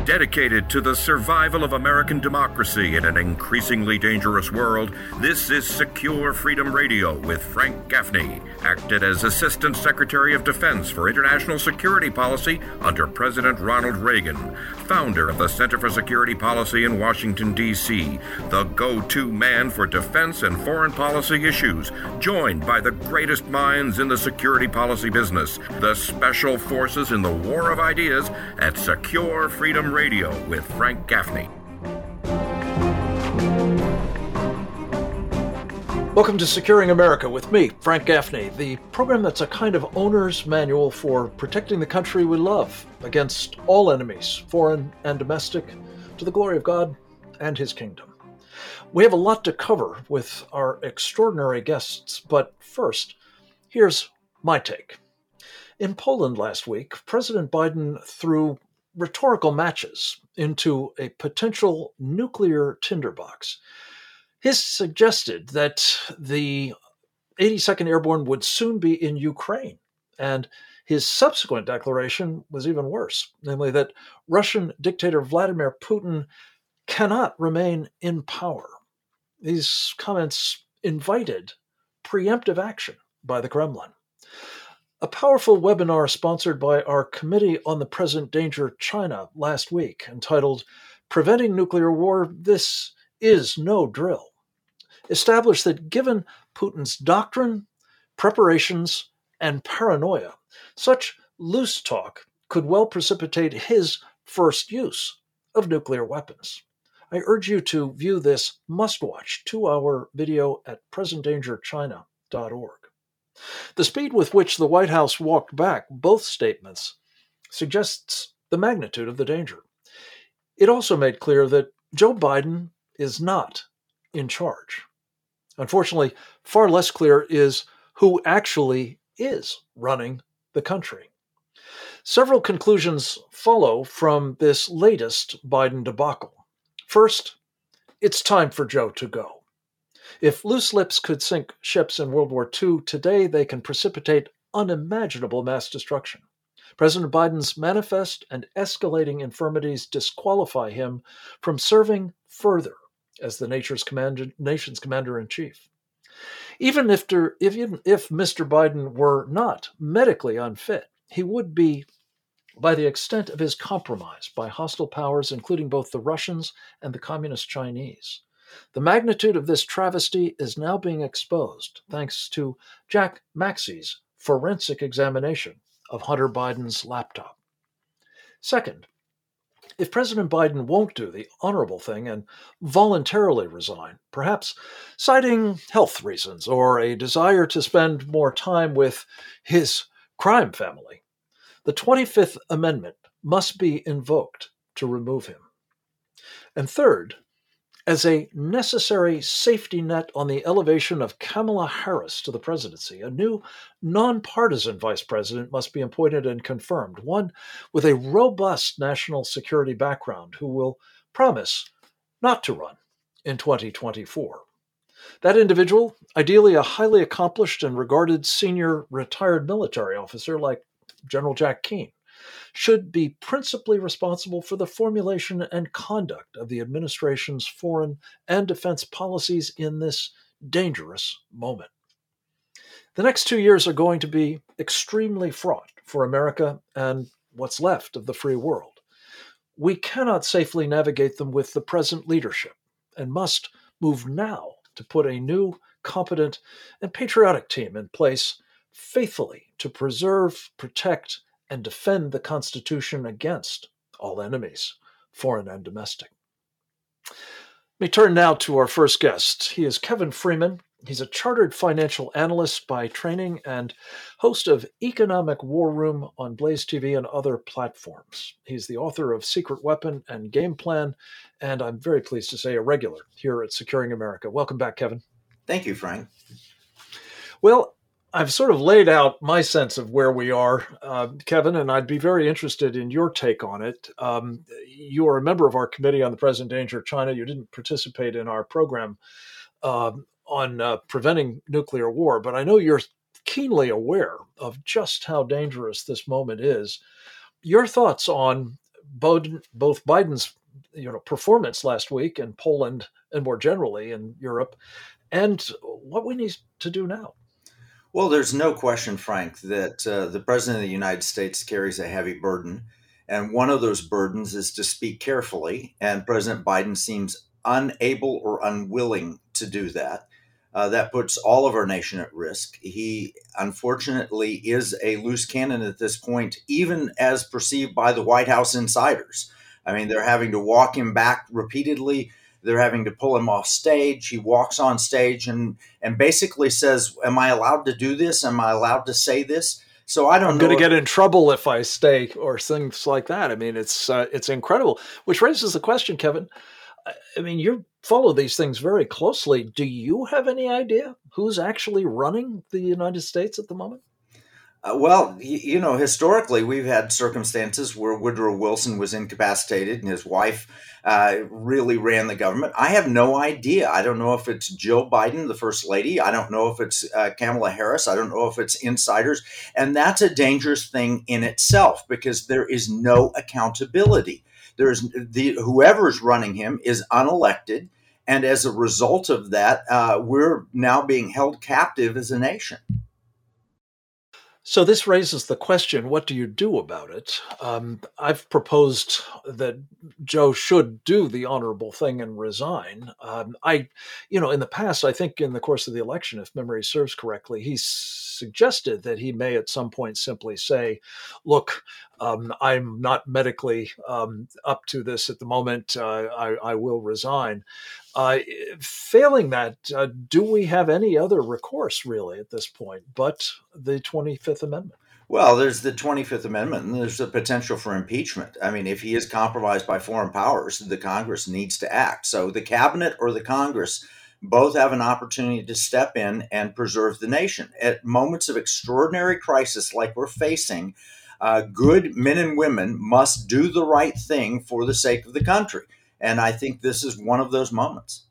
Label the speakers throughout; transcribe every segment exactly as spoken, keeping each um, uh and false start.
Speaker 1: Dedicated to the survival of American democracy in an increasingly dangerous world, this is Secure Freedom Radio with Frank Gaffney, acted as Assistant Secretary of Defense for International Security Policy under President Ronald Reagan, founder of the Center for Security Policy in Washington, D C, the go-to man for defense and foreign policy issues, joined by the greatest minds in the security policy business, the special forces in the war of ideas at Secure Freedom Radio with Frank Gaffney.
Speaker 2: Welcome to Securing America with me, Frank Gaffney, the program that's a kind of owner's manual for protecting the country we love against all enemies, foreign and domestic, to the glory of God and His kingdom. We have a lot to cover with our extraordinary guests, but first, here's my take. In Poland last week, President Biden threw rhetorical matches into a potential nuclear tinderbox. He suggested that the eighty-second Airborne would soon be in Ukraine, and his subsequent declaration was even worse, namely that Russian dictator Vladimir Putin cannot remain in power. These comments invited preemptive action by the Kremlin. A powerful webinar sponsored by our Committee on the Present Danger China last week, entitled Preventing Nuclear War, This Is No Drill, established that given Putin's doctrine, preparations, and paranoia, such loose talk could well precipitate his first use of nuclear weapons. I urge you to view this must-watch two-hour video at present danger china dot org. The speed with which the White House walked back both statements suggests the magnitude of the danger. It also made clear that Joe Biden is not in charge. Unfortunately, far less clear is who actually is running the country. Several conclusions follow from this latest Biden debacle. First, it's time for Joe to go. If loose lips could sink ships in World War Two, today they can precipitate unimaginable mass destruction. President Biden's manifest and escalating infirmities disqualify him from serving further as the nation's commander, nation's commander-in-chief. Even if, if, if Mister Biden were not medically unfit, he would be by the extent of his compromise by hostile powers, including both the Russians and the Communist Chinese. The magnitude of this travesty is now being exposed thanks to Jack Maxey's forensic examination of Hunter Biden's laptop. Second, if President Biden won't do the honorable thing and voluntarily resign, perhaps citing health reasons or a desire to spend more time with his crime family, the twenty-fifth Amendment must be invoked to remove him. And third, as a necessary safety net on the elevation of Kamala Harris to the presidency, a new nonpartisan vice president must be appointed and confirmed, one with a robust national security background who will promise not to run in twenty twenty-four. That individual, ideally a highly accomplished and regarded senior retired military officer like General Jack Keane, should be principally responsible for the formulation and conduct of the administration's foreign and defense policies in this dangerous moment. The next two years are going to be extremely fraught for America and what's left of the free world. We cannot safely navigate them with the present leadership and must move now to put a new, competent, and patriotic team in place faithfully to preserve, protect, and defend the Constitution against all enemies, foreign and domestic. Let me turn now to our first guest. He is Kevin Freeman. He's a chartered financial analyst by training and host of Economic War Room on Blaze T V and other platforms. He's the author of Secret Weapon and Game Plan, and I'm very pleased to say a regular here at Securing America. Welcome back, Kevin.
Speaker 3: Thank you, Frank.
Speaker 2: Well, I've sort of laid out my sense of where we are, uh, Kevin, and I'd be very interested in your take on it. Um, you are a member of our Committee on the Present Danger of China. You didn't participate in our program uh, on uh, preventing nuclear war, but I know you're keenly aware of just how dangerous this moment is. Your thoughts on both, both Biden's you know performance last week in Poland and more generally in Europe, and what we need to do now.
Speaker 3: Well, there's no question, Frank, that uh, the President of the United States carries a heavy burden. And one of those burdens is to speak carefully. And President Biden seems unable or unwilling to do that. Uh, that puts all of our nation at risk. He, unfortunately, is a loose cannon at this point, even as perceived by the White House insiders. I mean, they're having to walk him back repeatedly. They're having to pull him off stage. He walks on stage and, and basically says, am I allowed to do this? Am I allowed to say this? So I don't
Speaker 2: I'm
Speaker 3: know.
Speaker 2: I'm going to get in trouble if I stay or things like that. I mean, it's uh, it's incredible, which raises the question, Kevin. I mean, you follow these things very closely. Do you have any idea who's actually running the United States at the moment?
Speaker 3: Uh, well, you, you know, historically, we've had circumstances where Woodrow Wilson was incapacitated and his wife uh, really ran the government. I have no idea. I don't know if it's Jill Biden, the first lady. I don't know if it's uh, Kamala Harris. I don't know if it's insiders. And that's a dangerous thing in itself because there is no accountability. There's the whoever's running him is unelected. And as a result of that, uh, we're now being held captive as a nation.
Speaker 2: So this raises the question, what do you do about it? Um, I've proposed that Joe should do the honorable thing and resign. Um, I, you know, in the past, I think in the course of the election, if memory serves correctly, he suggested that he may at some point simply say, look, um, I'm not medically um, up to this at the moment. Uh, I, I will resign. Uh, failing that, uh, do we have any other recourse really at this point but the twenty-fifth Amendment?
Speaker 3: Well, there's the twenty-fifth Amendment, and there's the potential for impeachment. I mean, if he is compromised by foreign powers, the Congress needs to act. So the cabinet or the Congress both have an opportunity to step in and preserve the nation. At moments of extraordinary crisis like we're facing, uh, good men and women must do the right thing for the sake of the country. And I think this is one of those moments.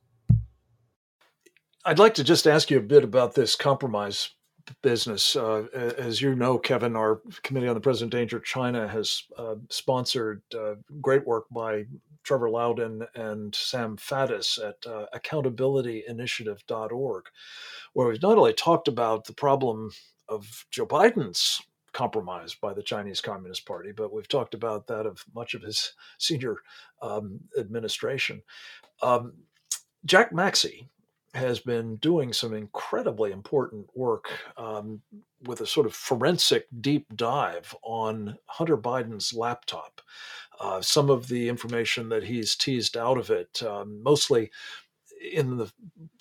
Speaker 2: I'd like to just ask you a bit about this compromise business. Uh, as you know, Kevin, our Committee on the Present Danger of China has uh, sponsored uh, great work by Trevor Loudon and Sam Faddis at uh, accountability initiative dot org, where we've not only talked about the problem of Joe Biden's compromised by the Chinese Communist Party, but we've talked about that of much of his senior um, administration. Um, Jack Maxey has been doing some incredibly important work um, with a sort of forensic deep dive on Hunter Biden's laptop. Uh, some of the information that he's teased out of it, um, mostly in the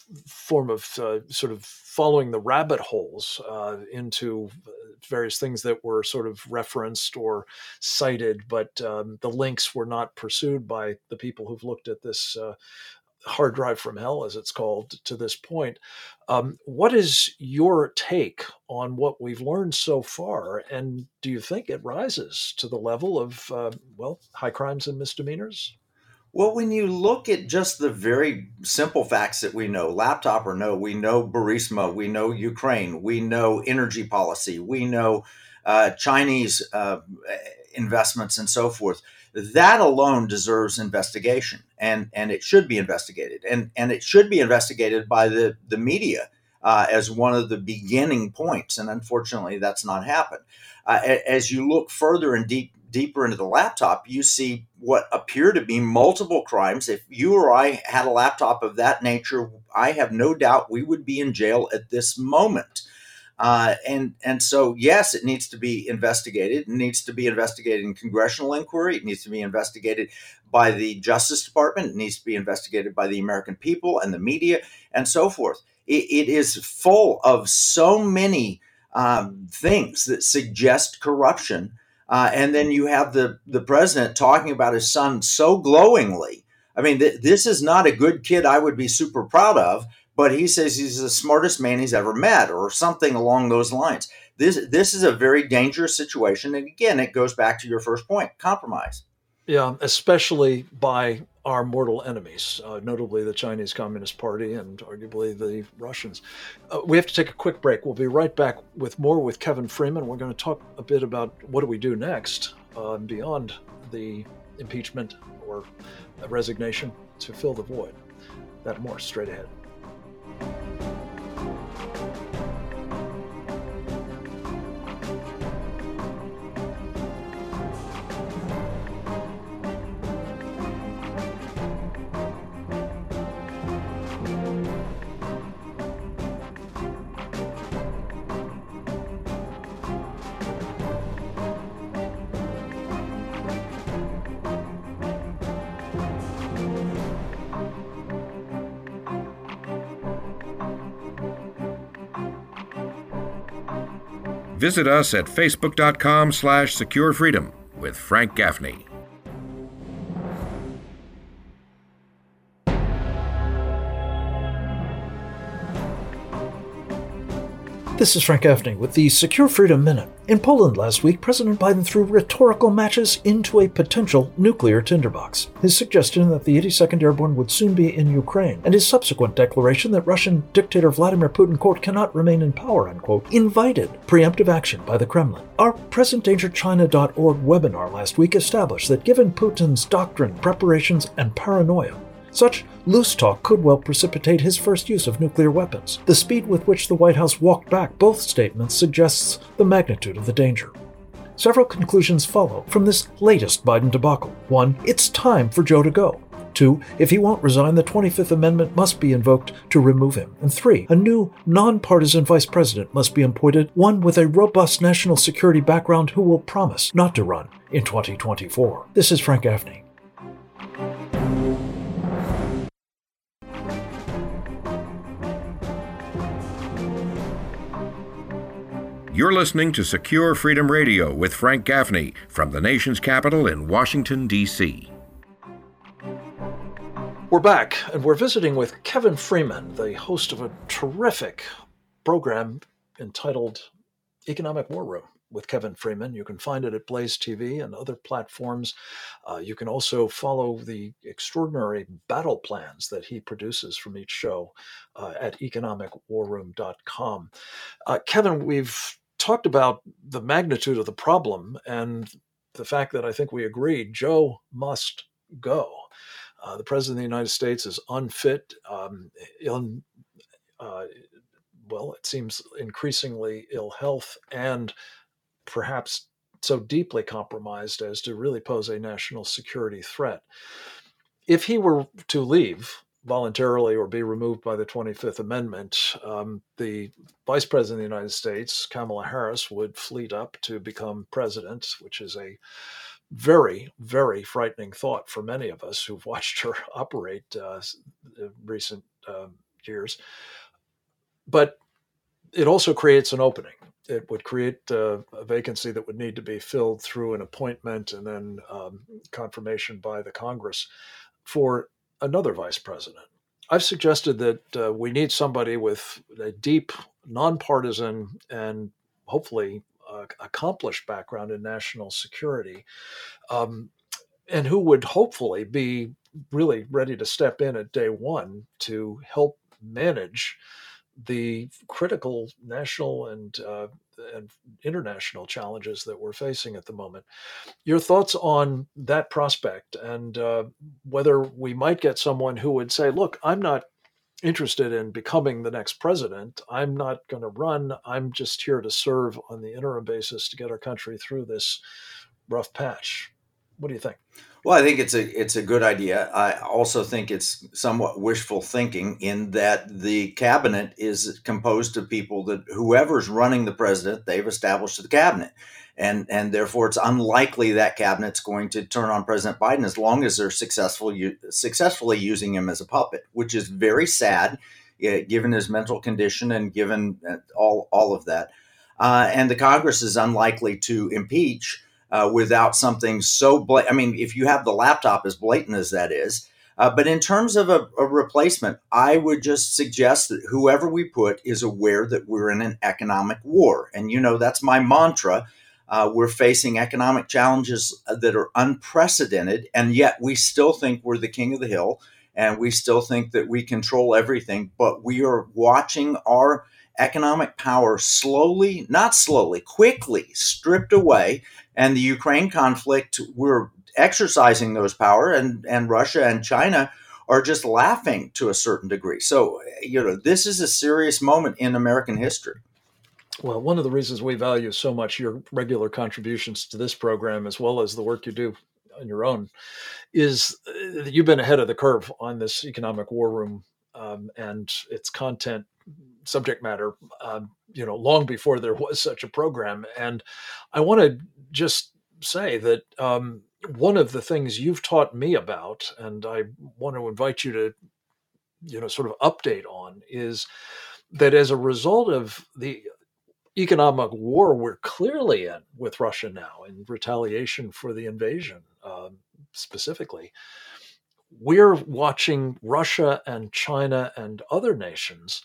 Speaker 2: form of uh, sort of following the rabbit holes uh, into various things that were sort of referenced or cited, but um, the links were not pursued by the people who've looked at this uh, hard drive from hell, as it's called, to this point. Um, what is your take on what we've learned so far? And do you think it rises to the level of, uh, well, high crimes and misdemeanors?
Speaker 3: Well, when you look at just the very simple facts that we know, laptop or no, we know Burisma, we know Ukraine, we know energy policy, we know uh, Chinese uh, investments and so forth. That alone deserves investigation, and, and it should be investigated. And, and it should be investigated by the, the media uh, as one of the beginning points. And unfortunately, that's not happened. Uh, as you look further and deep, deeper into the laptop, you see what appear to be multiple crimes. If you or I had a laptop of that nature, I have no doubt we would be in jail at this moment. Uh, and and so, yes, it needs to be investigated. It needs to be investigated in congressional inquiry. It needs to be investigated by the Justice Department. It needs to be investigated by the American people and the media and so forth. It, it is full of so many um, things that suggest corruption. Uh, and then you have the, the president talking about his son so glowingly. I mean, th- this is not a good kid I would be super proud of, but he says he's the smartest man he's ever met or something along those lines. This this is a very dangerous situation. And again, it goes back to your first point, compromise.
Speaker 2: Yeah, especially by our mortal enemies, uh, notably the Chinese Communist Party and arguably the Russians. Uh, we have to take a quick break. We'll be right back with more with Kevin Freeman. We're going to talk a bit about what do we do next uh, beyond the impeachment or a resignation to fill the void. That and more straight ahead.
Speaker 1: Visit us at facebook.com slash secure freedom with Frank Gaffney.
Speaker 2: This is Frank Gaffney with the Secure Freedom Minute. In Poland last week, President Biden threw rhetorical matches into a potential nuclear tinderbox. His suggestion that the eighty-second Airborne would soon be in Ukraine, and his subsequent declaration that Russian dictator Vladimir Putin, quote, cannot remain in power, unquote, invited preemptive action by the Kremlin. Our present danger china dot org webinar last week established that given Putin's doctrine, preparations, and paranoia, such loose talk could well precipitate his first use of nuclear weapons. The speed with which the White House walked back both statements suggests the magnitude of the danger. Several conclusions follow from this latest Biden debacle. One, it's time for Joe to go. Two, if he won't resign, the twenty-fifth Amendment must be invoked to remove him. And three, a new, nonpartisan vice president must be appointed, one with a robust national security background who will promise not to run in twenty twenty-four. This is Frank Gaffney.
Speaker 1: You're listening to Secure Freedom Radio with Frank Gaffney from the nation's capital in Washington, D C
Speaker 2: We're back, and we're visiting with Kevin Freeman, the host of a terrific program entitled Economic War Room with Kevin Freeman. You can find it at Blaze T V and other platforms. Uh, you can also follow the extraordinary battle plans that he produces from each show uh, at economic war room dot com. Uh, Kevin, we've talked about the magnitude of the problem and the fact that I think we agree Joe must go. Uh, the President of the United States is unfit, um, ill, uh, well, it seems increasingly ill health, and perhaps so deeply compromised as to really pose a national security threat. If he were to leave voluntarily or be removed by the twenty-fifth Amendment, um, the Vice President of the United States, Kamala Harris, would fleet up to become president, which is a very, very frightening thought for many of us who've watched her operate uh, in recent uh, years. But it also creates an opening. It would create uh, a vacancy that would need to be filled through an appointment and then um, confirmation by the Congress for another vice president. I've suggested that uh, we need somebody with a deep, nonpartisan, and hopefully uh, accomplished background in national security, um, and who would hopefully be really ready to step in at day one to help manage the critical national and uh, and international challenges that we're facing at the moment. Your thoughts on that prospect and uh, whether we might get someone who would say, look, I'm not interested in becoming the next president. I'm not going to run. I'm just here to serve on the interim basis to get our country through this rough patch. What do you think?
Speaker 3: Well, I think it's a it's a good idea. I also think it's somewhat wishful thinking in that the cabinet is composed of people that whoever's running the president, they've established the cabinet. And and therefore, it's unlikely that cabinet's going to turn on President Biden as long as they're successful, successfully using him as a puppet, which is very sad, uh, given his mental condition and given all, all of that. Uh, and the Congress is unlikely to impeach Uh, without something so bla- I mean, if you have the laptop, as blatant as that is. Uh, but in terms of a, a replacement, I would just suggest that whoever we put is aware that we're in an economic war. And, you know, that's my mantra. Uh, we're facing economic challenges that are unprecedented, and yet we still think we're the king of the hill, and we still think that we control everything. But we are watching our economic power slowly, not slowly, quickly stripped away. And the Ukraine conflict, we're exercising those power, and, and Russia and China are just laughing to a certain degree. So, you know, this is a serious moment in American history.
Speaker 2: Well, one of the reasons we value so much your regular contributions to this program, as well as the work you do on your own, is that you've been ahead of the curve on this economic war room um, and its content, subject matter, um, you know, long before there was such a program. And I want to just say that um, one of the things you've taught me about, and I want to invite you to, you know, sort of update on, is that as a result of the economic war we're clearly in with Russia now in retaliation for the invasion, um, specifically, we're watching Russia and China and other nations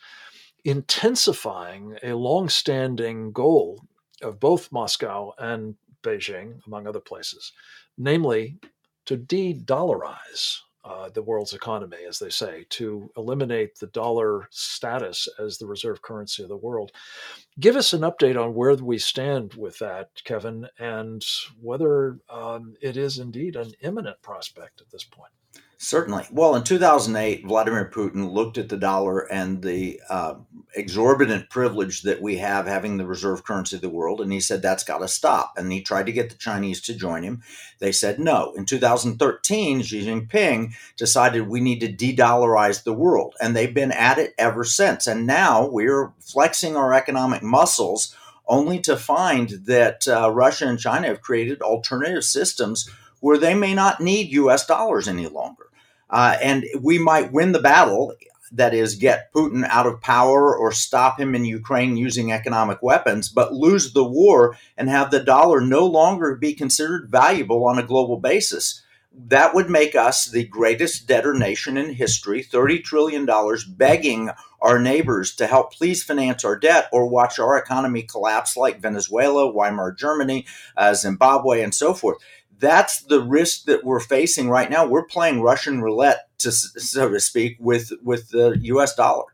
Speaker 2: intensifying a longstanding goal of both Moscow and Beijing, among other places, namely to de-dollarize uh, the world's economy, as they say, to eliminate the dollar status as the reserve currency of the world. Give us an update on where we stand with that, Kevin, and whether um, it is indeed an imminent prospect at this point.
Speaker 3: Certainly. Well, in two thousand eight, Vladimir Putin looked at the dollar and the uh, exorbitant privilege that we have having the reserve currency of the world, and he said that's got to stop. And he tried to get the Chinese to join him. They said no. In two thousand thirteen, Xi Jinping decided we need to de-dollarize the world, and they've been at it ever since. And now we're flexing our economic muscles only to find that uh, Russia and China have created alternative systems where they may not need U S dollars any longer. Uh, and we might win the battle, that is, get Putin out of power or stop him in Ukraine using economic weapons, but lose the war and have the dollar no longer be considered valuable on a global basis. That would make us the greatest debtor nation in history, thirty trillion dollars, begging our neighbors to help please finance our debt or watch our economy collapse like Venezuela, Weimar Germany, uh, Zimbabwe, and so forth. That's the risk that we're facing right now. We're playing Russian roulette, to, so to speak, with, with the U S dollar.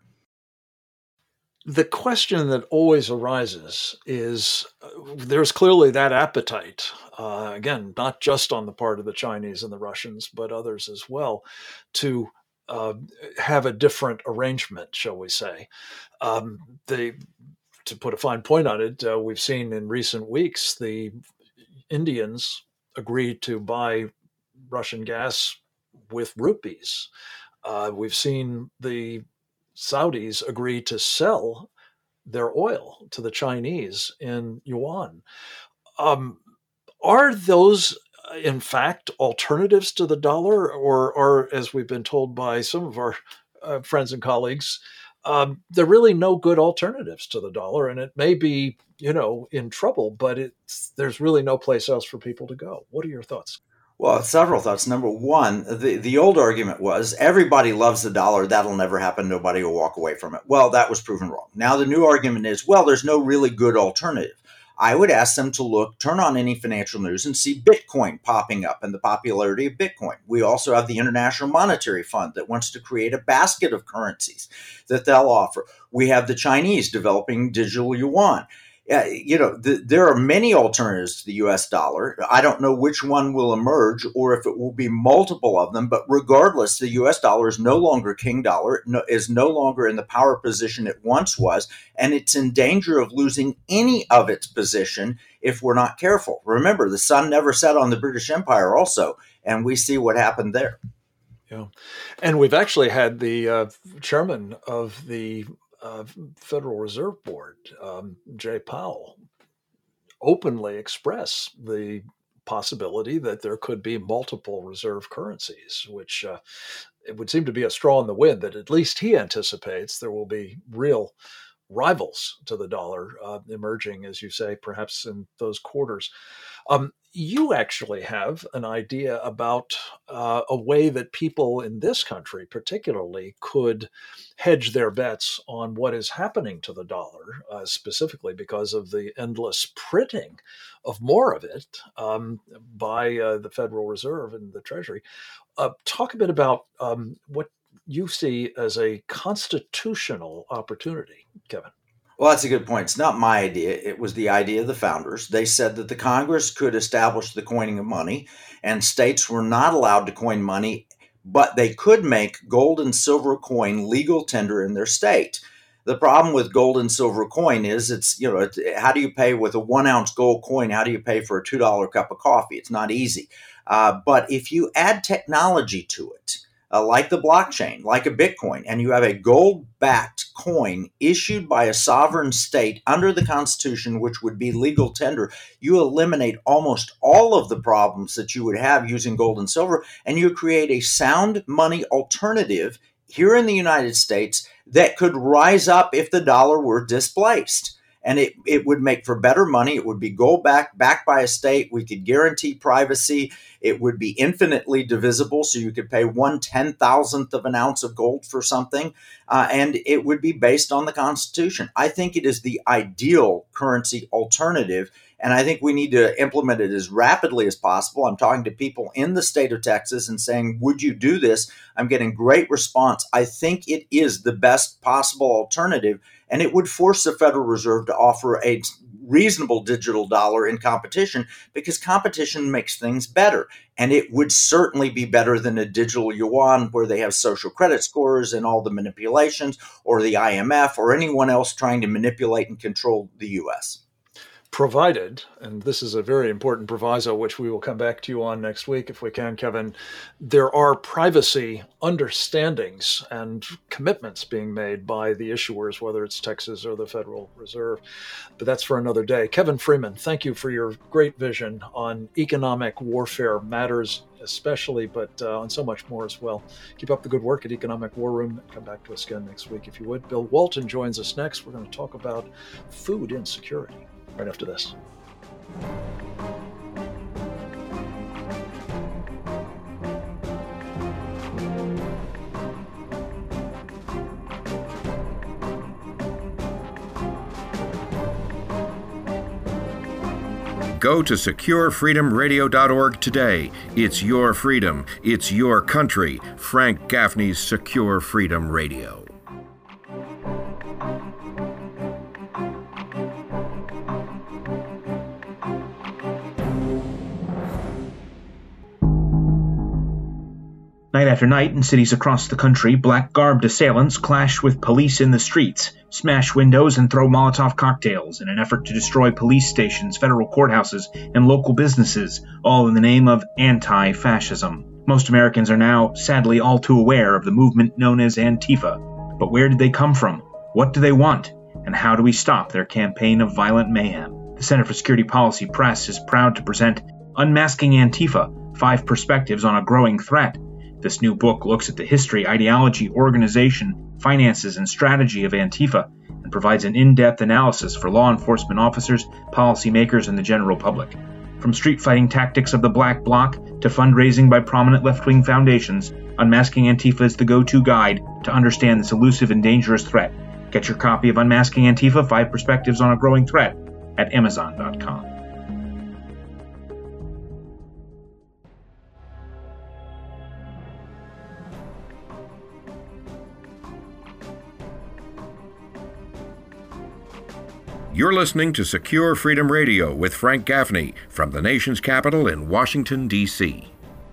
Speaker 2: The question that always arises is uh, there's clearly that appetite, uh, again, not just on the part of the Chinese and the Russians, but others as well, to uh, have a different arrangement, shall we say. Um, they, to put a fine point on it, uh, we've seen in recent weeks the Indians agreed to buy Russian gas with rupees. Uh, we've seen the Saudis agree to sell their oil to the Chinese in yuan. Um, are those, in fact, alternatives to the dollar, or, or as we've been told by some of our uh, friends and colleagues, um, there are really no good alternatives to the dollar, and it may be, you know, in trouble, but it's, there's really no place else for people to go. What are your thoughts?
Speaker 3: Well, several thoughts. Number one, the, the old argument was everybody loves the dollar. That'll never happen. Nobody will walk away from it. Well, that was proven wrong. Now the new argument is, well, there's no really good alternative. I would ask them to look, turn on any financial news and see Bitcoin popping up and the popularity of Bitcoin. We also have the International Monetary Fund that wants to create a basket of currencies that they'll offer. We have the Chinese developing digital yuan. Uh, you know, the, there are many alternatives to the U S dollar. I don't know which one will emerge or if it will be multiple of them, but regardless, the U S dollar is no longer king dollar. It no, is no longer in the power position it once was, and it's in danger of losing any of its position if we're not careful. Remember, the sun never set on the British Empire also, and we see what happened there.
Speaker 2: Yeah, and we've actually had the uh, chairman of the Uh, Federal Reserve Board, um, Jay Powell, openly express the possibility that there could be multiple reserve currencies, which uh, it would seem to be a straw in the wind that at least he anticipates there will be real rivals to the dollar uh, emerging, as you say, perhaps in those quarters. Um, you actually have an idea about uh, a way that people in this country particularly could hedge their bets on what is happening to the dollar, uh, specifically because of the endless printing of more of it um, by uh, the Federal Reserve and the Treasury. Uh, talk a bit about um, what you see as a constitutional opportunity, Kevin.
Speaker 3: Well, that's a good point. It's not my idea. It was the idea of the founders. They said that the Congress could establish the coining of money, and states were not allowed to coin money, but they could make gold and silver coin legal tender in their state. The problem with gold and silver coin is it's, you know, it's, how do you pay with a one ounce gold coin? How do you pay for a two dollar cup of coffee? It's not easy. Uh, but if you add technology to it, uh, like the blockchain, like a Bitcoin, and you have a gold backed coin issued by a sovereign state under the Constitution, which would be legal tender, you eliminate almost all of the problems that you would have using gold and silver, and you create a sound money alternative here in the United States that could rise up if the dollar were displaced. And it, it would make for better money. It would be gold backed, backed by a state. We could guarantee privacy. It would be infinitely divisible, so you could pay one ten thousandth of an ounce of gold for something, uh, and it would be based on the Constitution. I think it is the ideal currency alternative, and I think we need to implement it as rapidly as possible. I'm talking to people in the state of Texas and saying, would you do this? I'm getting great response. I think it is the best possible alternative, and it would force the Federal Reserve to offer a reasonable digital dollar in competition, because competition makes things better. And it would certainly be better than a digital yuan where they have social credit scores and all the manipulations, or the I M F or anyone else trying to manipulate and control the U S.
Speaker 2: Provided, and this is a very important proviso, which we will come back to you on next week if we can, Kevin, there are privacy understandings and commitments being made by the issuers, whether it's Texas or the Federal Reserve. But that's for another day. Kevin Freeman, thank you for your great vision on economic warfare matters, especially, but uh, on so much more as well. Keep up the good work at Economic War Room. Come back to us again next week, if you would. Bill Walton joins us next. We're going to talk about food insecurity right after this.
Speaker 1: Go to secure freedom radio dot org today. It's your freedom. It's your country. Frank Gaffney's Secure Freedom Radio.
Speaker 4: Night after night, in cities across the country, black-garbed assailants clash with police in the streets, smash windows, and throw Molotov cocktails in an effort to destroy police stations, federal courthouses, and local businesses, all in the name of anti-fascism. Most Americans are now, sadly, all too aware of the movement known as Antifa. But where did they come from? What do they want? And how do we stop their campaign of violent mayhem? The Center for Security Policy Press is proud to present Unmasking Antifa, Five Perspectives on a Growing Threat. This new book looks at the history, ideology, organization, finances, and strategy of Antifa and provides an in-depth analysis for law enforcement officers, policymakers, and the general public. From street fighting tactics of the Black Bloc to fundraising by prominent left-wing foundations, Unmasking Antifa is the go-to guide to understand this elusive and dangerous threat. Get your copy of Unmasking Antifa, Five Perspectives on a Growing Threat at amazon dot com.
Speaker 1: You're listening to Secure Freedom Radio with Frank Gaffney from the nation's capital in Washington, D C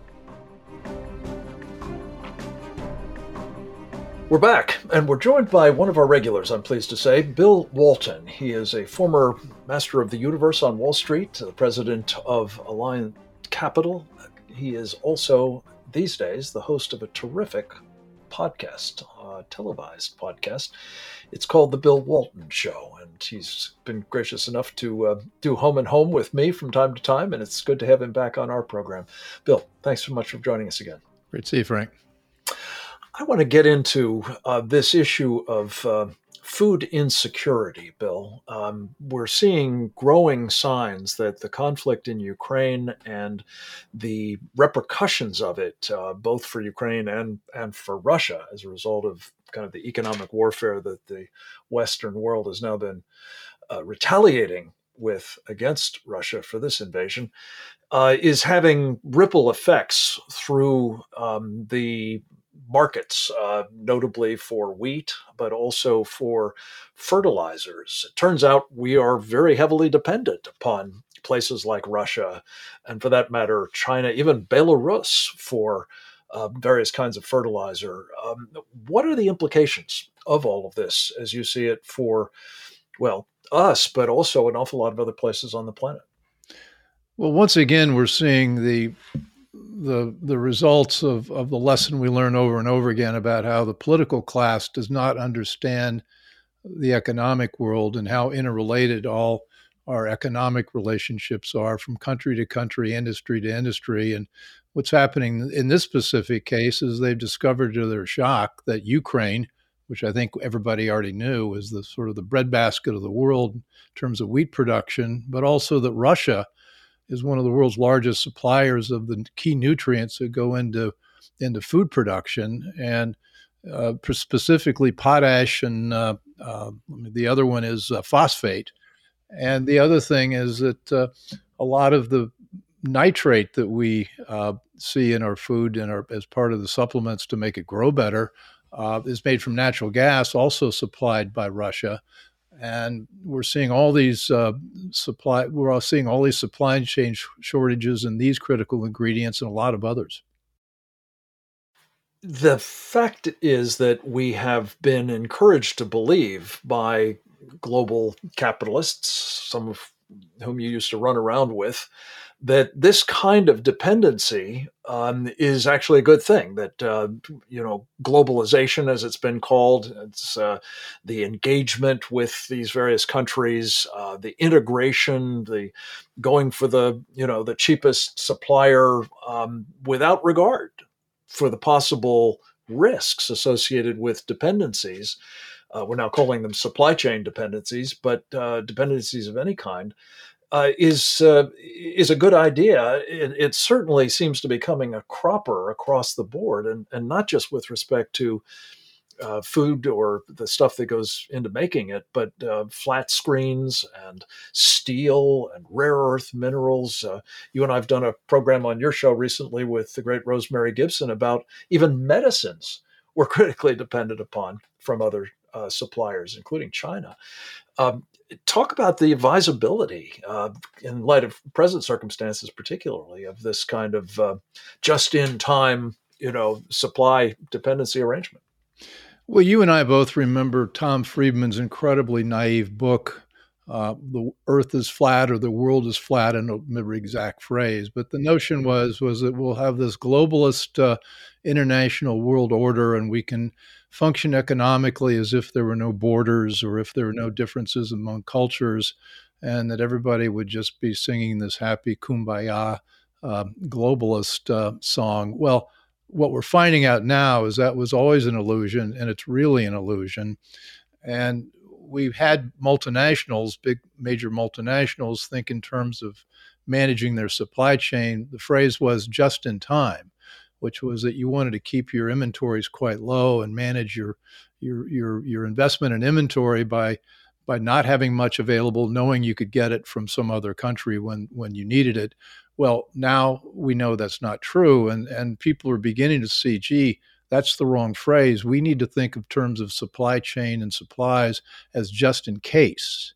Speaker 2: We're back, and we're joined by one of our regulars, I'm pleased to say, Bill Walton. He is a former master of the universe on Wall Street, the president of Alliant Capital. He is also, these days, the host of a terrific podcast, a televised podcast. It's called The Bill Walton Show, and he's been gracious enough to uh, do Home and Home with me from time to time, and it's good to have him back on our program. Bill, thanks so much for joining us again.
Speaker 5: Great to see you, Frank.
Speaker 2: I want to get into uh, this issue of uh, food insecurity, Bill. Um, we're seeing growing signs that the conflict in Ukraine and the repercussions of it, uh, both for Ukraine and, and for Russia as a result of kind of the economic warfare that the Western world has now been uh, retaliating with against Russia for this invasion, uh, is having ripple effects through um, the markets, uh, notably for wheat, but also for fertilizers. It turns out we are very heavily dependent upon places like Russia, and for that matter, China, even Belarus, for uh, various kinds of fertilizer. Um, what are the implications of all of this as you see it for, well, us, but also an awful lot of other places on the planet?
Speaker 5: Well, once again, we're seeing the the the results of, of the lesson we learn over and over again about how the political class does not understand the economic world and how interrelated all our economic relationships are from country to country, industry to industry. And what's happening in this specific case is they've discovered to their shock that Ukraine, which I think everybody already knew is the sort of the breadbasket of the world in terms of wheat production, but also that Russia is one of the world's largest suppliers of the key nutrients that go into into food production, and uh, specifically potash, and uh, uh, the other one is uh, phosphate. And the other thing is that uh, a lot of the nitrate that we uh, see in our food and our, as part of the supplements to make it grow better uh, is made from natural gas, also supplied by Russia. And we're seeing all these uh, supply. We're all seeing all these supply chain sh- shortages in these critical ingredients and a lot of others.
Speaker 2: The fact is that we have been encouraged to believe by global capitalists, some of whom you used to run around with, that this kind of dependency um, is actually a good thing, that, uh, you know, globalization, as it's been called, it's uh, the engagement with these various countries, uh, the integration, the going for the, you know, the cheapest supplier um, without regard for the possible risks associated with dependencies. Uh, we're now calling them supply chain dependencies, but uh, dependencies of any kind. Uh, is uh, is a good idea. It, it certainly seems to be becoming a cropper across the board, and, and not just with respect to uh, food or the stuff that goes into making it, but uh, flat screens and steel and rare earth minerals. Uh, you and I have done a program on your show recently with the great Rosemary Gibson about even medicines we're critically dependent upon from other uh, suppliers, including China. Um, Talk about the advisability uh, in light of present circumstances, particularly of this kind of uh, just-in-time, you know, supply dependency arrangement.
Speaker 5: Well, you and I both remember Tom Friedman's incredibly naive book, uh, "The Earth is Flat" or "The World is Flat." I don't remember the exact phrase, but the notion was was that we'll have this globalist uh, international world order, and we can function economically as if there were no borders or if there were no differences among cultures, and that everybody would just be singing this happy kumbaya uh, globalist uh, song. Well, what we're finding out now is that was always an illusion, and it's really an illusion. And we've had multinationals, big major multinationals, think in terms of managing their supply chain. The phrase was just in time, which was that you wanted to keep your inventories quite low and manage your your your your investment in inventory by by not having much available, knowing you could get it from some other country when when you needed it. Well, now we know that's not true, and and people are beginning to see, gee, that's the wrong phrase. We need to think of terms of supply chain and supplies as just in case.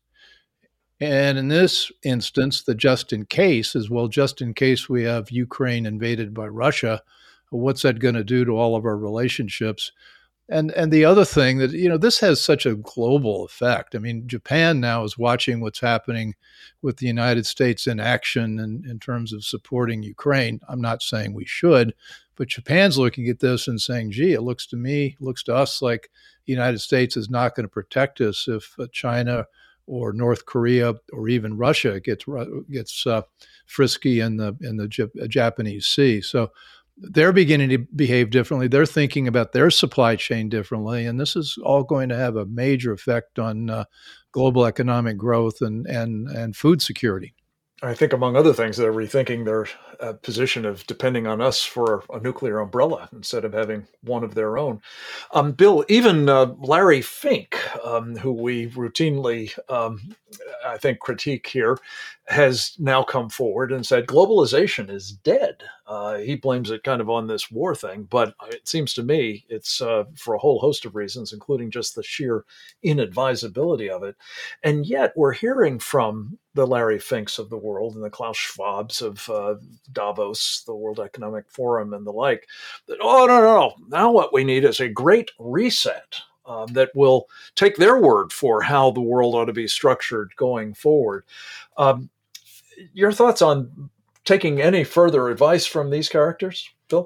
Speaker 5: And in this instance, the just in case is, well, just in case we have Ukraine invaded by Russia, what's that going to do to all of our relationships? And and the other thing that, you know, this has such a global effect. I mean, Japan now is watching what's happening with the United States in action in, in terms of supporting Ukraine. I'm not saying we should, but Japan's looking at this and saying, gee, it looks to me, looks to us like the United States is not going to protect us if uh, China or North Korea or even Russia gets gets uh, frisky in the in the J- Japanese Sea. So they're beginning to behave differently. They're thinking about their supply chain differently, and this is all going to have a major effect on uh, global economic growth and and and food security.
Speaker 2: I think, among other things, they're rethinking their uh, position of depending on us for a nuclear umbrella instead of having one of their own. Um, Bill, even uh, Larry Fink, um, who we routinely, um, I think, critique here, has now come forward and said globalization is dead. Uh, he blames it kind of on this war thing, but it seems to me it's uh, for a whole host of reasons, including just the sheer inadvisability of it. And yet we're hearing from the Larry Finks of the world and the Klaus Schwabs of uh, Davos, the World Economic Forum, and the like, that, oh, no, no, no. Now what we need is a great reset uh, that will take their word for how the world ought to be structured going forward. Um, your thoughts on taking any further advice from these characters, Phil?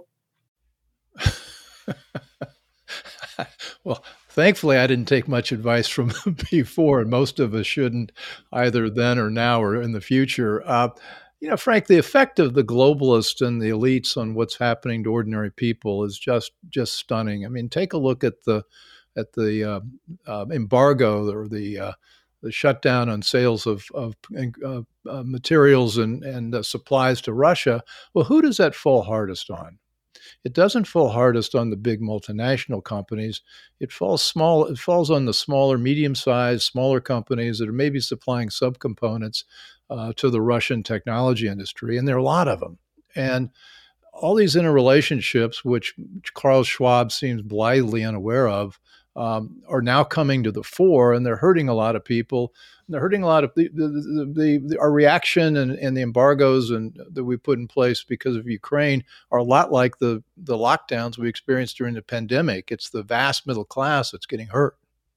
Speaker 5: Well, thankfully, I didn't take much advice from them before, and most of us shouldn't either then or now or in the future. Uh, you know, Frank, the effect of the globalists and the elites on what's happening to ordinary people is just just stunning. I mean, take a look at the at the uh, uh, embargo or the uh, the shutdown on sales of, of uh, uh, materials and, and uh, supplies to Russia. Well, who does that fall hardest on? It doesn't fall hardest on the big multinational companies. It falls small. It falls on the smaller, medium-sized, smaller companies that are maybe supplying subcomponents uh, to the Russian technology industry, and there are a lot of them. And all these interrelationships, which Klaus Schwab seems blithely unaware of, Um, are now coming to the fore, and they're hurting a lot of people. And they're hurting a lot of the, the, the, the, the our reaction and, and the embargoes and that we put in place because of Ukraine are a lot like the the lockdowns we experienced during the pandemic. It's the vast middle class that's getting hurt.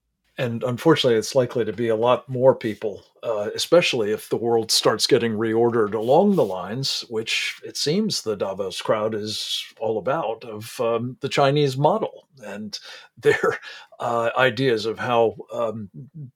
Speaker 2: And unfortunately, it's likely to be a lot more people, uh, especially if the world starts getting reordered along the lines, which it seems the Davos crowd is all about, of um, the Chinese model and their uh, ideas of how um,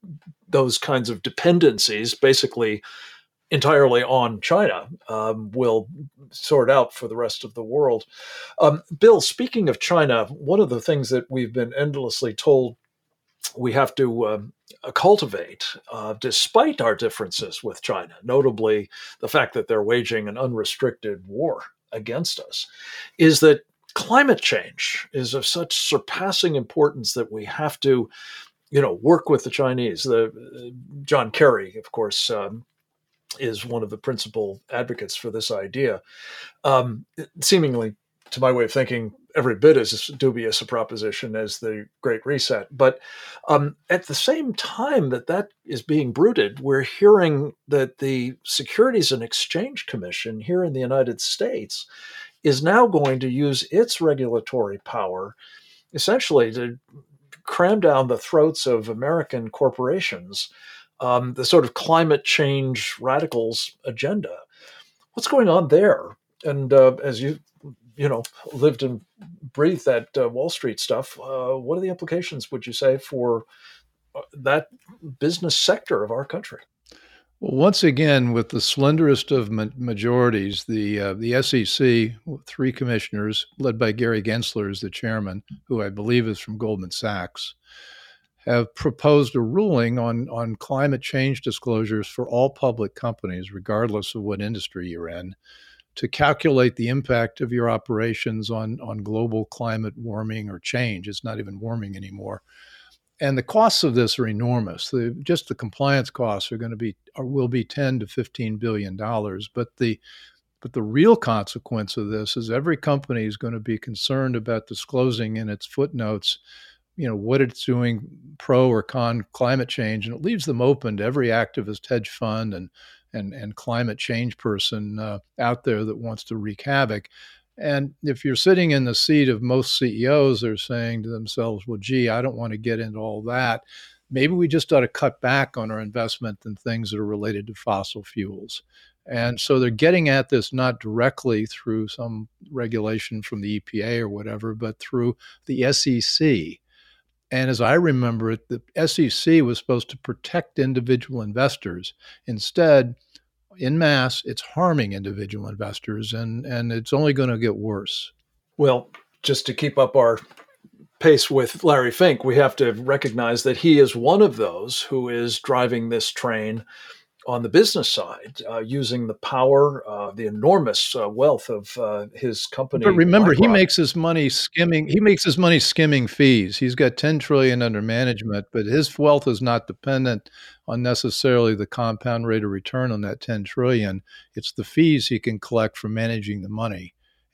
Speaker 2: those kinds of dependencies, basically entirely on China, um, will sort out for the rest of the world. Um, Bill, speaking of China, one of the things that we've been endlessly told we have to um, cultivate, uh, despite our differences with China, notably the fact that they're waging an unrestricted war against us, is that climate change is of such surpassing importance that we have to, you know, work with the Chinese. The uh, John Kerry, of course, um, is one of the principal advocates for this idea. Um, seemingly, to my way of thinking, every bit as dubious a proposition as the Great Reset. But um, at the same time that that is being bruited, we're hearing that the Securities and Exchange Commission here in the United States is now going to use its regulatory power essentially to cram down the throats of American corporations um, the sort of climate change radicals agenda. What's going on there? And uh, as you you know, lived and breathed that uh, Wall Street stuff, uh, what are the implications, would you say, for that business sector of our country?
Speaker 5: Well, once again, with the slenderest of ma- majorities, the uh, the S E C, three commissioners, led by Gary Gensler as the chairman, who I believe is from Goldman Sachs, have proposed a ruling on, on climate change disclosures for all public companies, regardless of what industry you're in, to calculate the impact of your operations on, on global climate warming or change. It's not even warming anymore. And the costs of this are enormous. The, just the compliance costs are going to be, or will be ten to fifteen billion dollars. But the, but the real consequence of this is every company is going to be concerned about disclosing in its footnotes, you know, what it's doing pro or con climate change. And it leaves them open to every activist hedge fund and And, and climate change person uh, out there that wants to wreak havoc. And if you're sitting in the seat of most C E Os, they're saying to themselves, well, gee, I don't want to get into all that. Maybe we just ought to cut back on our investment in things that are related to fossil fuels. And so they're getting at this not directly through some regulation from the E P A or whatever, but through the S E C. And as I remember it, the S E C was supposed to protect individual investors. Instead, en masse, it's harming individual investors, and, and it's only going to get worse.
Speaker 2: Well, just to keep up our pace with Larry Fink, we have to recognize that he is one of those who is driving this train on the business side, uh, using the power, uh, the enormous uh, wealth of uh, his company.
Speaker 5: But remember,
Speaker 2: BlackRock.
Speaker 5: he makes his money skimming. He makes his money skimming fees. He's got ten trillion dollars under management, but his wealth is not dependent on necessarily the compound rate of return on that ten trillion dollars. It's the fees he can collect from managing the money.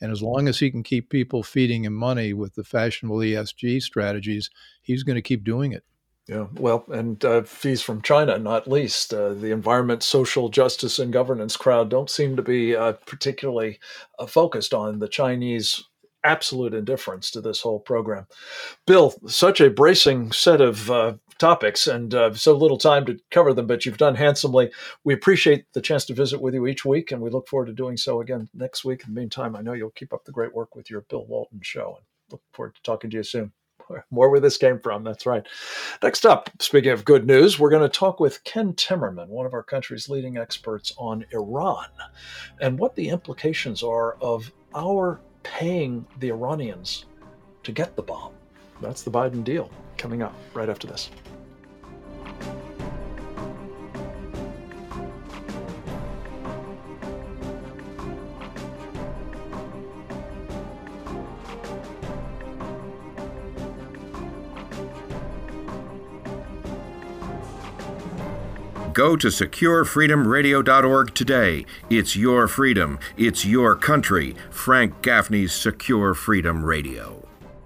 Speaker 5: And as long as he can keep people feeding him money with the fashionable E S G strategies, he's going to keep doing it.
Speaker 2: Yeah, well, and uh, fees from China, not least. Uh, the environment, social justice, and governance crowd don't seem to be uh, particularly uh, focused on the Chinese absolute indifference to this whole program. Bill, such a bracing set of uh, topics and uh, so little time to cover them, but you've done handsomely. We appreciate the chance to visit with you each week, and we look forward to doing so again next week. In the meantime, I know you'll keep up the great work with your Bill Walton show, and look forward to talking to you soon. More where this came from, that's right. Next up, speaking of good news, we're going to talk with Ken Timmerman, one of our country's leading experts on Iran, and what the implications are of our paying the Iranians to get the bomb. That's the Biden deal, coming up right after this.
Speaker 1: Go to secure freedom radio dot org today. It's your freedom. It's your country. Frank Gaffney's Secure Freedom Radio.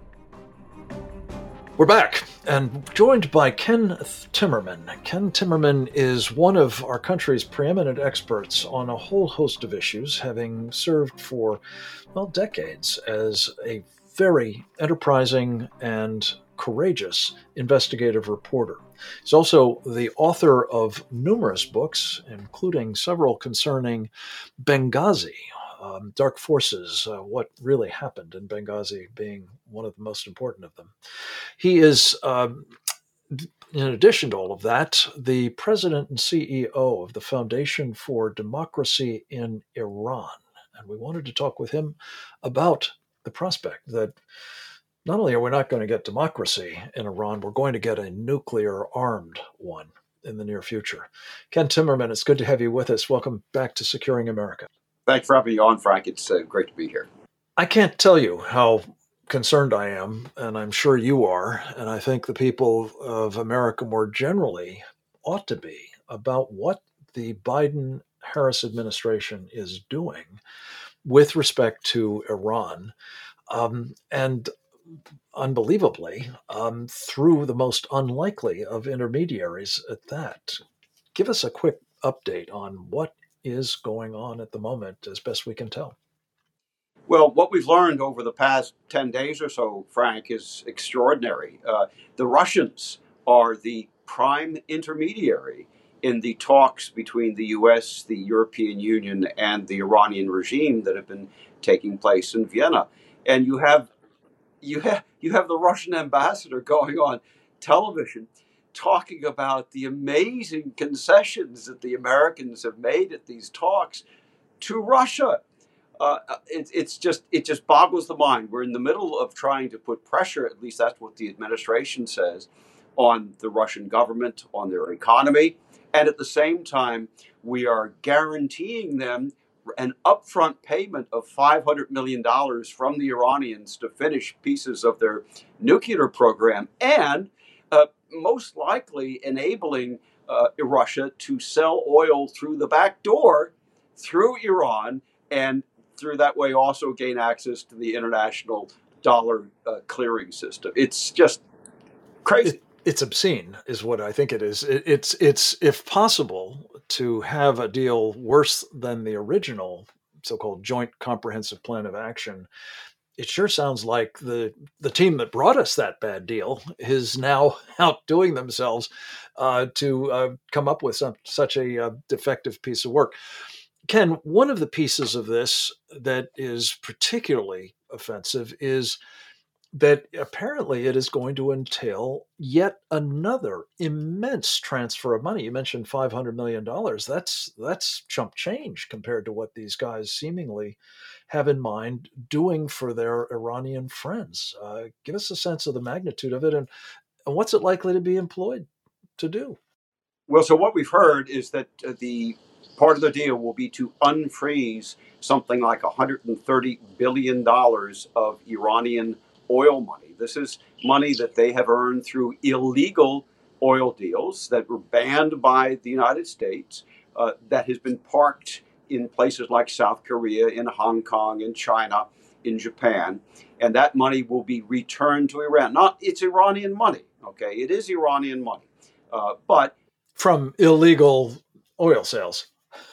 Speaker 2: We're back and joined by Ken Timmerman. Ken Timmerman is one of our country's preeminent experts on a whole host of issues, having served for, well, decades as a very enterprising and courageous investigative reporter. He's also the author of numerous books, including several concerning Benghazi, um, Dark Forces, uh, what really happened in Benghazi being one of the most important of them. He is, um, in addition to all of that, the president and C E O of the Foundation for Democracy in Iran. And we wanted to talk with him about the prospect that not only are we not going to get democracy in Iran, we're going to get a nuclear-armed one in the near future. Ken Timmerman, it's good to have you with us. Welcome back to Securing America.
Speaker 6: Thanks for having me on, Frank. It's uh, great to be here.
Speaker 2: I can't tell you how concerned I am, and I'm sure you are, and I think the people of America more generally ought to be, about what the Biden-Harris administration is doing with respect to Iran. Um, and unbelievably, um, through the most unlikely of intermediaries at that. Give us a quick update on what is going on at the moment, as best we can tell.
Speaker 6: Well, what we've learned over the past ten days or so, Frank, is extraordinary. Uh, the Russians are the prime intermediary in the talks between the U S, the European Union, and the Iranian regime that have been taking place in Vienna. And you have You have, you have the Russian ambassador going on television talking about the amazing concessions that the Americans have made at these talks to Russia. Uh, it, it's just it just boggles the mind. We're in the middle of trying to put pressure, at least that's what the administration says, on the Russian government, on their economy. And at the same time, we are guaranteeing them an upfront payment of five hundred million dollars from the Iranians to finish pieces of their nuclear program, and uh, most likely enabling uh, Russia to sell oil through the back door through Iran, and through that way also gain access to the international dollar uh, clearing system. It's just crazy.
Speaker 2: It, it's obscene, is what I think it is. It, it's, it's, if possible, to have a deal worse than the original so-called Joint Comprehensive Plan of Action. It sure sounds like the the team that brought us that bad deal is now outdoing themselves uh, to uh, come up with some, such a uh, defective piece of work. Ken, one of the pieces of this that is particularly offensive is that apparently it is going to entail yet another immense transfer of money. You mentioned five hundred million dollars. That's that's chump change compared to what these guys seemingly have in mind doing for their Iranian friends. Uh, give us a sense of the magnitude of it, and, and what's it likely to be employed to do?
Speaker 6: Well, so what we've heard is that uh, the part of the deal will be to unfreeze something like one hundred thirty billion dollars of Iranian oil money. This is money that they have earned through illegal oil deals that were banned by the United States, uh, that has been parked in places like South Korea, in Hong Kong, in China, in Japan, and that money will be returned to Iran. Not, it's Iranian money, okay? It is Iranian money, uh, but
Speaker 2: from illegal oil sales.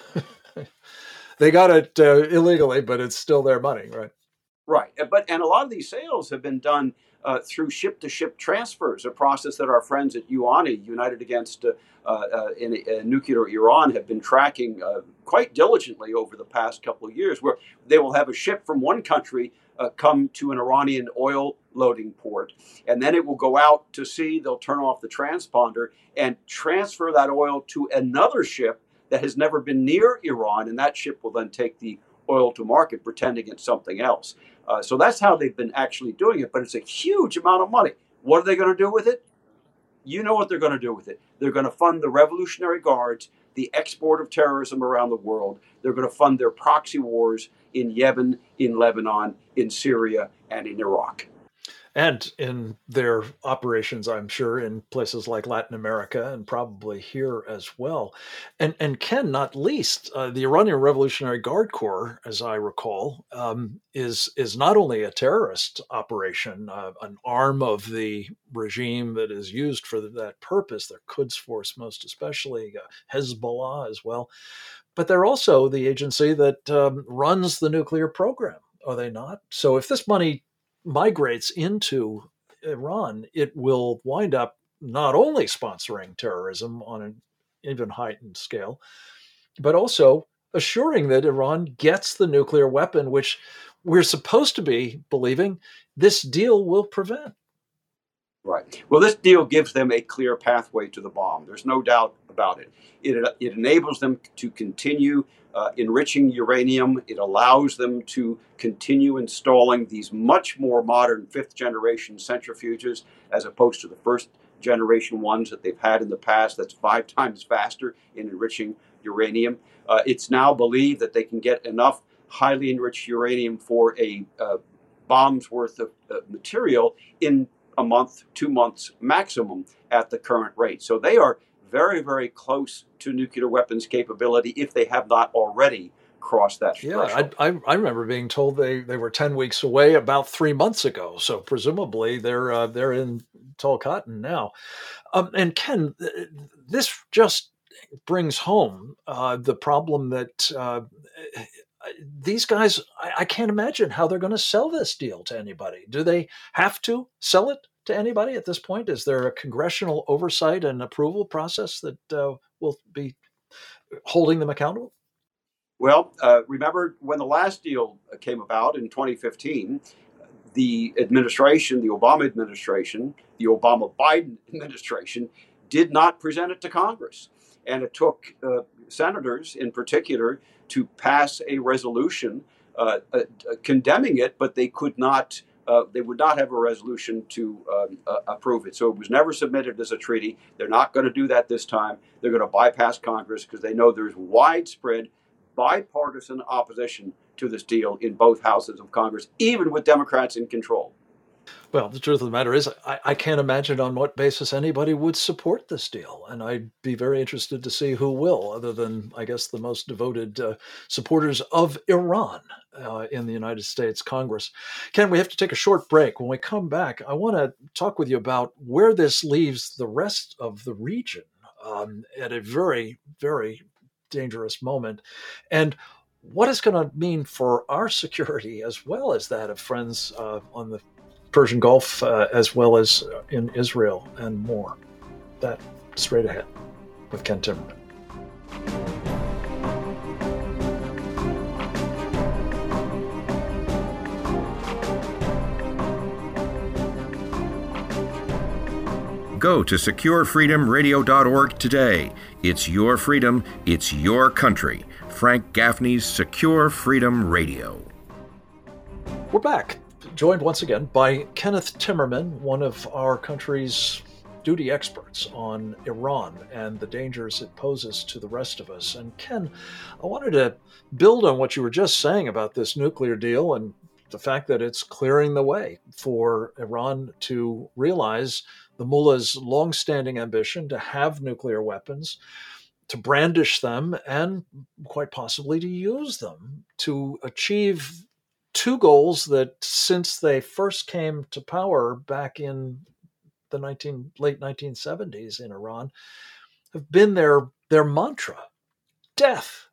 Speaker 2: They got it uh, illegally, but it's still their money, right?
Speaker 6: Right, but and a lot of these sales have been done uh, through ship-to-ship transfers, a process that our friends at U A N I, United Against uh, uh, in, uh, Nuclear Iran, have been tracking uh, quite diligently over the past couple of years, where they will have a ship from one country uh, come to an Iranian oil loading port, and then it will go out to sea. They'll turn off the transponder and transfer that oil to another ship that has never been near Iran, and that ship will then take the oil to market, pretending it's something else. Uh, so that's how they've been actually doing it, but it's a huge amount of money. What are they going to do with it? You know what they're going to do with it. They're going to fund the Revolutionary Guards, the export of terrorism around the world. They're going to fund their proxy wars in Yemen, in Lebanon, in Syria, and in Iraq.
Speaker 2: And in their operations, I'm sure, in places like Latin America and probably here as well. And, and Ken, not least, uh, the Iranian Revolutionary Guard Corps, as I recall, um, is, is not only a terrorist operation, uh, an arm of the regime that is used for that purpose, their Quds Force most especially, uh, Hezbollah as well, but they're also the agency that um, runs the nuclear program, are they not? So if this money migrates into Iran, it will wind up not only sponsoring terrorism on an even heightened scale, but also assuring that Iran gets the nuclear weapon, which we're supposed to be believing this deal will prevent.
Speaker 6: Right. Well, this deal gives them a clear pathway to the bomb. There's no doubt about it. It, it enables them to continue uh, enriching uranium. It allows them to continue installing these much more modern fifth generation centrifuges as opposed to the first generation ones that they've had in the past. That's five times faster in enriching uranium. Uh, it's now believed that they can get enough highly enriched uranium for a uh, bomb's worth of uh, material in a month, two months maximum at the current rate. So they are very, very close to nuclear weapons capability if they have not already crossed that
Speaker 2: yeah,
Speaker 6: threshold.
Speaker 2: I, I, I remember being told they, they were ten weeks away about three months ago. So presumably they're uh, they're in tall cotton now. Um, and Ken, this just brings home uh, the problem that uh, these guys, I, I can't imagine how they're going to sell this deal to anybody. Do they have to sell it to anybody at this point? Is there a congressional oversight and approval process that uh, will be holding them accountable?
Speaker 6: Well, uh, remember when the last deal came about in twenty fifteen, the administration, the Obama administration, the Obama-Biden administration did not present it to Congress. And it took uh, senators in particular to pass a resolution uh, uh, condemning it, but they could not, uh, they would not have a resolution to um, uh, approve it. So it was never submitted as a treaty. They're not going to do that this time. They're going to bypass Congress because they know there's widespread bipartisan opposition to this deal in both houses of Congress, even with Democrats in control.
Speaker 2: Well, the truth of the matter is, I, I can't imagine on what basis anybody would support this deal. And I'd be very interested to see who will, other than, I guess, the most devoted uh, supporters of Iran uh, in the United States Congress. Ken, we have to take a short break. When we come back, I want to talk with you about where this leaves the rest of the region um, at a very, very dangerous moment, and what it's going to mean for our security as well as that of friends uh, on the Persian Gulf, uh, as well as in Israel and more. That straight ahead with Ken Timmerman.
Speaker 1: Go to secure freedom radio dot org today. It's your freedom, it's your country. Frank Gaffney's Secure Freedom Radio.
Speaker 2: We're back, joined once again by Kenneth Timmerman, one of our country's duty experts on Iran and the dangers it poses to the rest of us. And Ken, I wanted to build on what you were just saying about this nuclear deal and the fact that it's clearing the way for Iran to realize the mullah's longstanding ambition to have nuclear weapons, to brandish them, and quite possibly to use them to achieve two goals that, since they first came to power back in the nineteen, late nineteen seventies in Iran, have been their, their mantra: death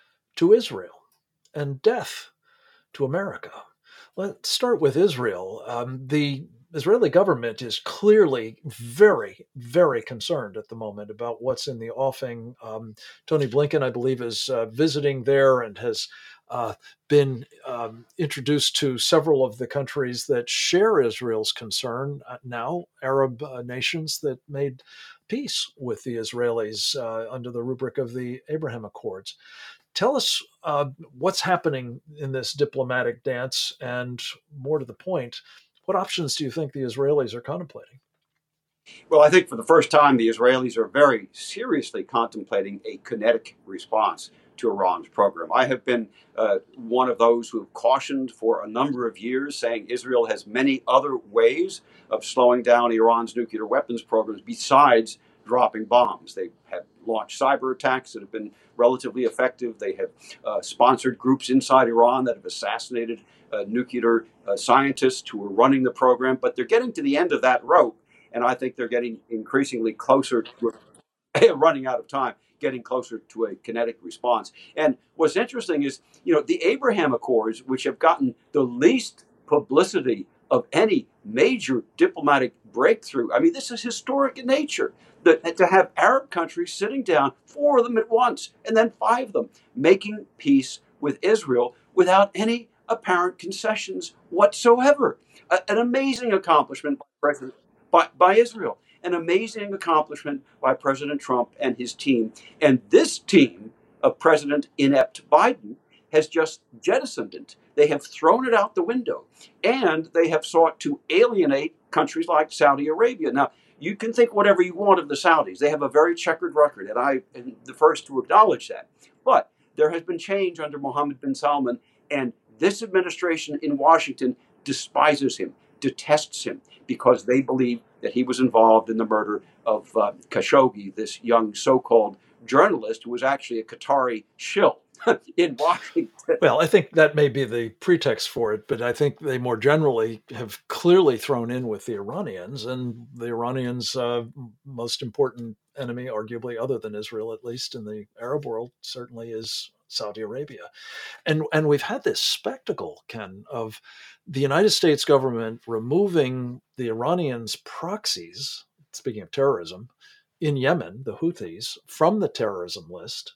Speaker 2: to Israel and death to America. Let's start with Israel. Um, the Israeli government is clearly very, very concerned at the moment about what's in the offing. Um, Tony Blinken, I believe, is uh, visiting there and has uh, been um, introduced to several of the countries that share Israel's concern uh, now, Arab uh, nations that made peace with the Israelis uh, under the rubric of the Abraham Accords. Tell us uh, what's happening in this diplomatic dance, and more to the point, what options do you think the Israelis are contemplating?
Speaker 6: Well, I think for the first time, the Israelis are very seriously contemplating a kinetic response to Iran's program. I have been uh, one of those who have cautioned for a number of years, saying Israel has many other ways of slowing down Iran's nuclear weapons programs besides dropping bombs. They have launched cyber attacks that have been relatively effective. They have uh, sponsored groups inside Iran that have assassinated uh, nuclear uh, scientists who were running the program. But they're getting to the end of that rope, and I think they're getting increasingly closer to running out of time, getting closer to a kinetic response. And what's interesting is, you know, the Abraham Accords, which have gotten the least publicity of any major diplomatic breakthrough. I mean, this is historic in nature. That to have Arab countries sitting down, four of them at once, and then five of them, making peace with Israel without any apparent concessions whatsoever. A, an amazing accomplishment by, President, by, by Israel. An amazing accomplishment by President Trump and his team. And this team of President-inept Biden has just jettisoned it. They have thrown it out the window. And they have sought to alienate countries like Saudi Arabia. Now, you can think whatever you want of the Saudis. They have a very checkered record, and I am the first to acknowledge that. But there has been change under Mohammed bin Salman, and this administration in Washington despises him, detests him, because they believe that he was involved in the murder of uh, Khashoggi, this young so-called journalist who was actually a Qatari shill in Washington.
Speaker 2: Well, I think that may be the pretext for it, but I think they more generally have clearly thrown in with the Iranians, and the Iranians' uh, most important enemy, arguably other than Israel, at least in the Arab world, certainly is Saudi Arabia. And, and we've had this spectacle, Ken, of the United States government removing the Iranians' proxies, speaking of terrorism, in Yemen, the Houthis, from the terrorism list,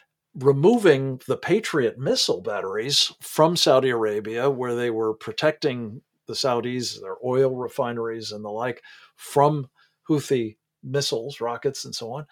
Speaker 2: removing the Patriot missile batteries from Saudi Arabia, where they were protecting the Saudis, their oil refineries and the like, from Houthi missiles, rockets, and so on.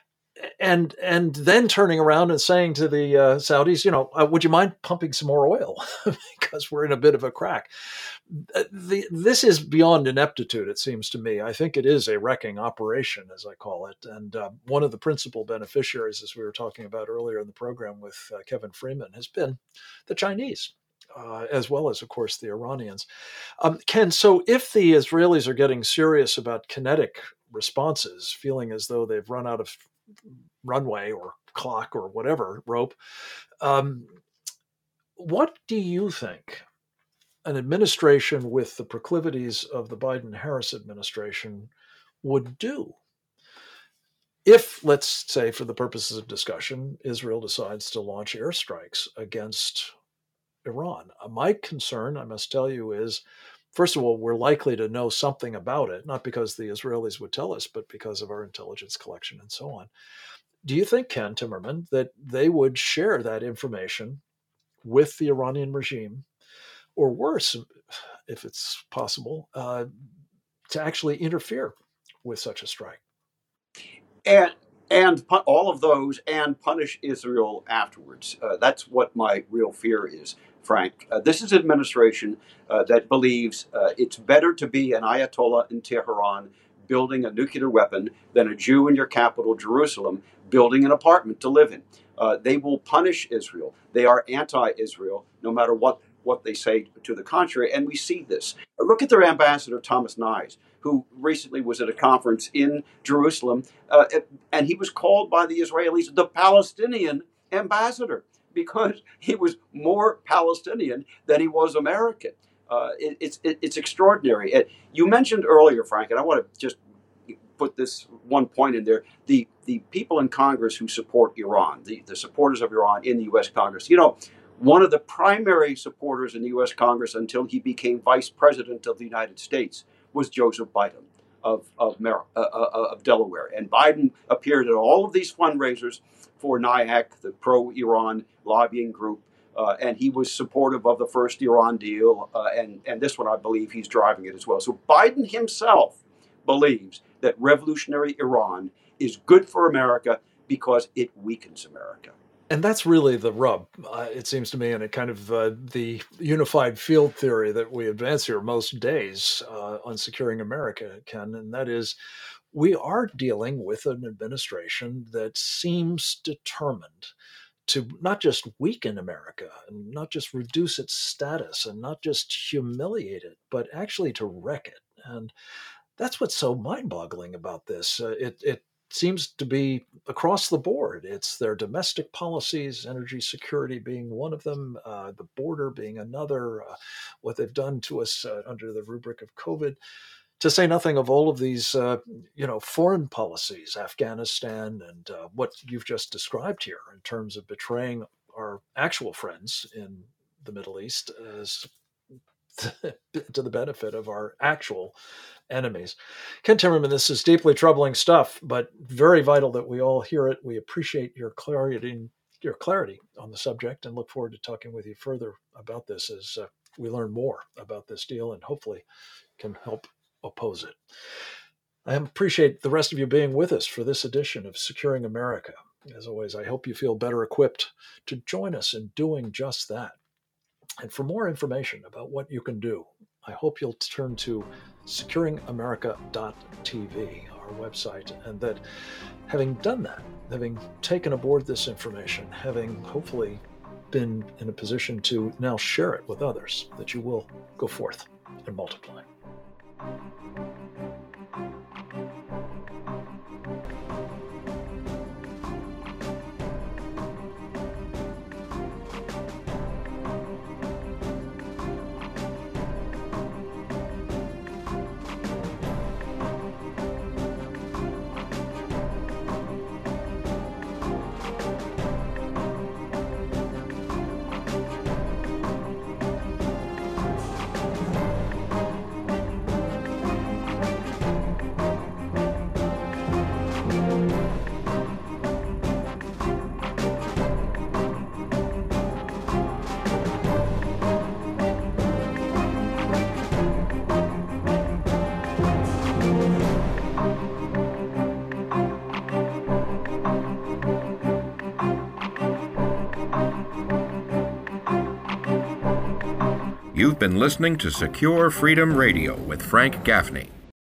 Speaker 2: And and then turning around and saying to the uh, Saudis, you know, uh, would you mind pumping some more oil? Because we're in a bit of a crack. The, this is beyond ineptitude, it seems to me. I think it is a wrecking operation, as I call it. And uh, one of the principal beneficiaries, as we were talking about earlier in the program with uh, Kevin Freeman, has been the Chinese, uh, as well as, of course, the Iranians. Um, Ken, so if the Israelis are getting serious about kinetic responses, feeling as though they've run out of runway or clock or whatever rope, um, what do you think an administration with the proclivities of the Biden-Harris administration would do if, let's say, for the purposes of discussion, Israel decides to launch airstrikes against Iran? My concern, I must tell you, is, first of all, we're likely to know something about it, not because the Israelis would tell us, but because of our intelligence collection and so on. Do you think, Ken Timmerman, that they would share that information with the Iranian regime, or worse, if it's possible, uh, to actually interfere with such a strike?
Speaker 6: And and pu- all of those, and punish Israel afterwards. Uh, that's what my real fear is, Frank. Uh, this is an administration uh, that believes uh, it's better to be an Ayatollah in Tehran building a nuclear weapon than a Jew in your capital, Jerusalem, building an apartment to live in. Uh, they will punish Israel. They are anti-Israel, no matter what, what they say to the contrary. And we see this. Look at their ambassador, Thomas Nyes, who recently was at a conference in Jerusalem, uh, and he was called by the Israelis the Palestinian ambassador, because he was more Palestinian than he was American. Uh, it, it's it, it's extraordinary. And you mentioned earlier, Frank, and I want to just put this one point in there: the the people in Congress who support Iran, the, the supporters of Iran in the U S Congress. You know, one of the primary supporters in the U S Congress until he became vice president of the United States was Joseph Biden of of, Mar- uh, uh, of Delaware, and Biden appeared at all of these fundraisers for NIAC, the pro-Iran lobbying group. Uh, and he was supportive of the first Iran deal, uh, and, and this one, I believe, he's driving it as well. So Biden himself believes that revolutionary Iran is good for America because it weakens America.
Speaker 2: And that's really the rub, uh, it seems to me, and it kind of uh, the unified field theory that we advance here most days uh, on securing America, Ken, and that is we are dealing with an administration that seems determined to not just weaken America and not just reduce its status and not just humiliate it, but actually to wreck it. And that's what's so mind-boggling about this. Uh, it, it seems to be across the board. It's their domestic policies, energy security being one of them, uh, the border being another, uh, what they've done to us uh, under the rubric of COVID. To say nothing of all of these, uh, you know, foreign policies, Afghanistan, and uh, what you've just described here in terms of betraying our actual friends in the Middle East as to the benefit of our actual enemies. Ken Timmerman, this is deeply troubling stuff, but very vital that we all hear it. We appreciate your clarity, your clarity on the subject, and look forward to talking with you further about this as uh, we learn more about this deal and hopefully can help oppose it. I appreciate the rest of you being with us for this edition of Securing America. As always, I hope you feel better equipped to join us in doing just that. And for more information about what you can do, I hope you'll turn to securing america dot t v, our website, and that having done that, having taken aboard this information, having hopefully been in a position to now share it with others, that you will go forth and multiply.
Speaker 1: You've been listening to Secure Freedom Radio with Frank Gaffney.